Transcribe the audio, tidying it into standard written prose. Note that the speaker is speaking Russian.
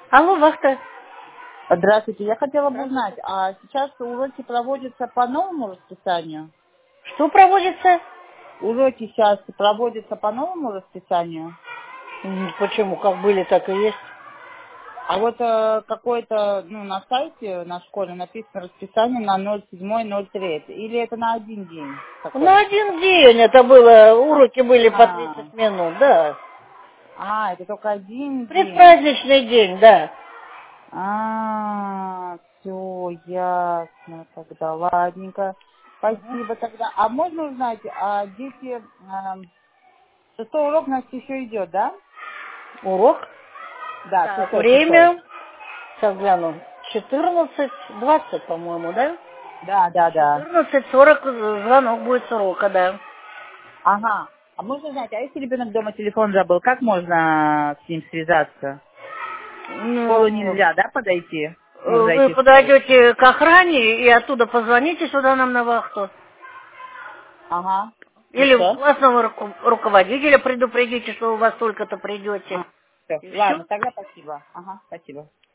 Алло, вахта. Здравствуйте. Я хотела бы узнать, а сейчас уроки проводятся по новому расписанию? Что проводится? Уроки сейчас проводятся по новому расписанию? Почему? Как были, так и есть. А вот какое-то, на сайте, на школе написано расписание на 07.03. Или это на один день? На Какой? один день это было, уроки были по 30 минут, да. Это только один день. Предпраздничный день, да. Все ясно тогда, ладненько. Спасибо тогда. А можно узнать, дети, шестой урок у нас еще идет, да? Урок. Да, Так, шестой. время, сейчас гляну, 14:20, по-моему, да? Да. 14:40 звонок будет с урока, да. Ага. А можно узнать, а если ребенок дома телефон забыл, как можно с ним связаться? В школу Ну, нельзя, да, подойти? Можно вы зайти в школу. подойдете к охране и оттуда позвоните сюда нам на вахту. Ага. И Или что? классного руководителя предупредите, что у вас только-то придете. Всё. И все. Ладно, тогда спасибо. Ага, спасибо.